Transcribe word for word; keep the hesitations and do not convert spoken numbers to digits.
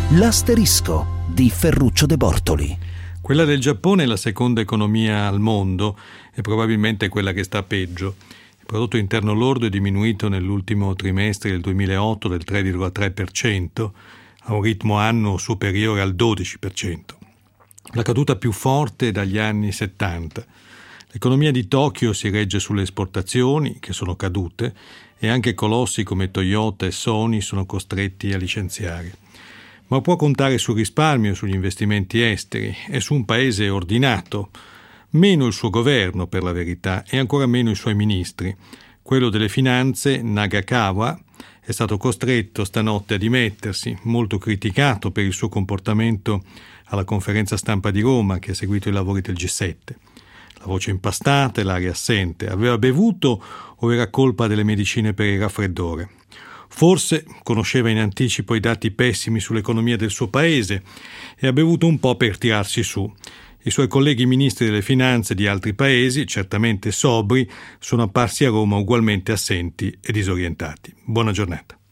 L'asterisco di Ferruccio De Bortoli. Quella del Giappone è la seconda economia al mondo e probabilmente quella che sta peggio. Il prodotto interno lordo è diminuito nell'ultimo trimestre del duemilaotto del tre virgola tre per cento, a un ritmo annuo superiore al dodici per cento. La caduta più forte è dagli anni settanta. L'economia di Tokyo si regge sulle esportazioni, che sono cadute, e anche colossi come Toyota e Sony sono costretti a licenziare. Ma può contare sul risparmio, sugli investimenti esteri e su un paese ordinato. Meno il suo governo, per la verità, e ancora meno i suoi ministri. Quello delle finanze, Nagakawa, è stato costretto stanotte a dimettersi, molto criticato per il suo comportamento alla conferenza stampa di Roma che ha seguito i lavori del G sette. La voce impastata e l'aria assente. Aveva bevuto o era colpa delle medicine per il raffreddore? Forse conosceva in anticipo i dati pessimi sull'economia del suo paese e ha bevuto un po' per tirarsi su. I suoi colleghi ministri delle finanze di altri paesi, certamente sobri, sono apparsi a Roma ugualmente assenti e disorientati. Buona giornata.